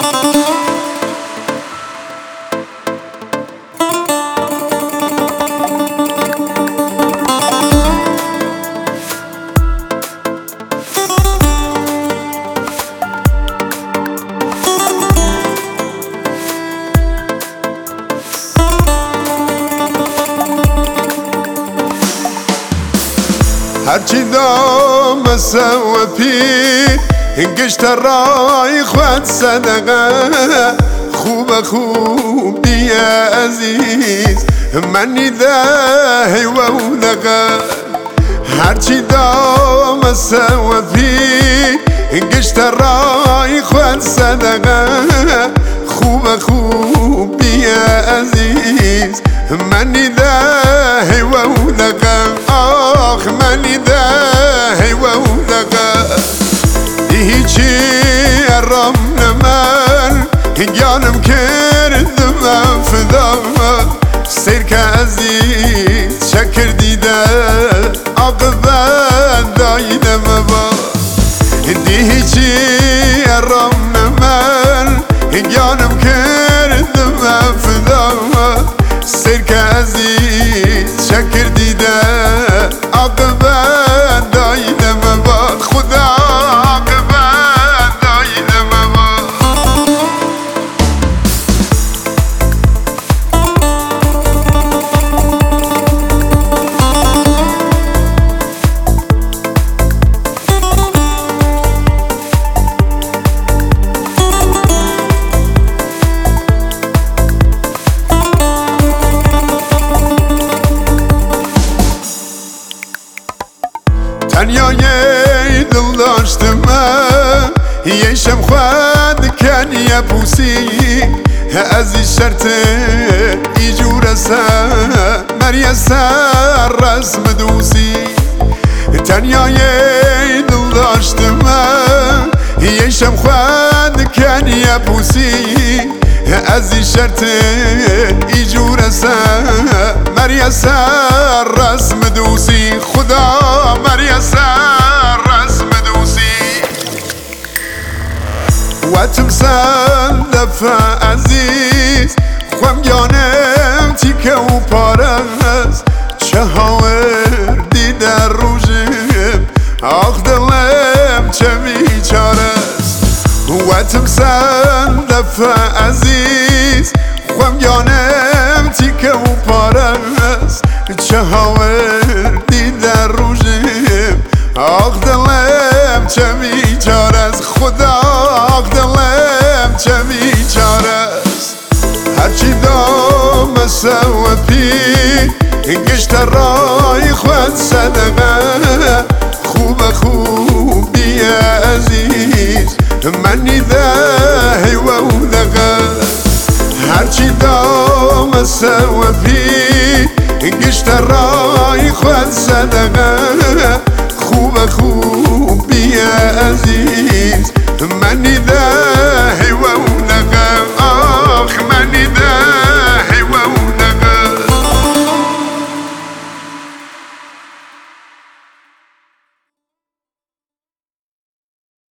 هرچی دام سوى پی انگشت رای خود صدقه خوبی عزیز منی ده و دقه هرچی دام سوى پی انگشت رای خود صدقه خوبی عزیز منی ده و دقه آخ منی ده و دقه هیچی ارام نمن گیانم کردم فدا سیر که عزیز شکر دیده عاقبت دایدم با هیچی ارام نمن گیانم کردم فدا سیر که عزیز شکر دیده عاقبت دایدم با خدا تنیا یه دل داشتم یه شم خود کن یه پوسی از این شرط ایجور سر مریه سر رسم دوسی تنیا یه دل داشتم یه شم خود کن یه پوسی از این شرط ایجور سر مریه سر رسم دوسی خدا مریه سر رسم دوسی و تمثال دفع عزیز خمگانم تیکه و پارست چه هاوردی در روژم آخ دلم چه بیچارست و تمثال دفع عزیز خمگانم تیکه و پارست چه هاوردی در روژم آخ دلم چه بیچارست خدا آخ دلم چه بیچارست هرچی دام سوى پی انگشت رای خود صدقه خوبی عزیز منی ده و دقه هرچی دام سوى پی انگشت رای خود صدقه خوبی عزیز منی ده